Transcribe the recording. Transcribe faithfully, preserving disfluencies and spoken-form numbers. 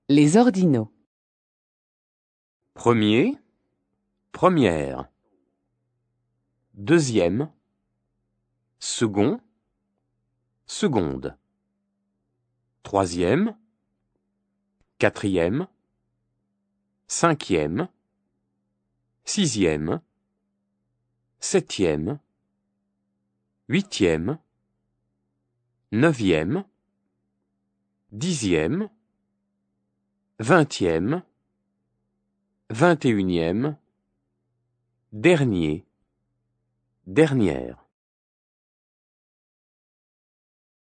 Les ordinaux. Premier, première. Deuxième, second, seconde. Troisième, quatrième, cinquième, sixième, septième, huitième, neuvième, dixième, vingtième, vingt et unième, dernier, dernière.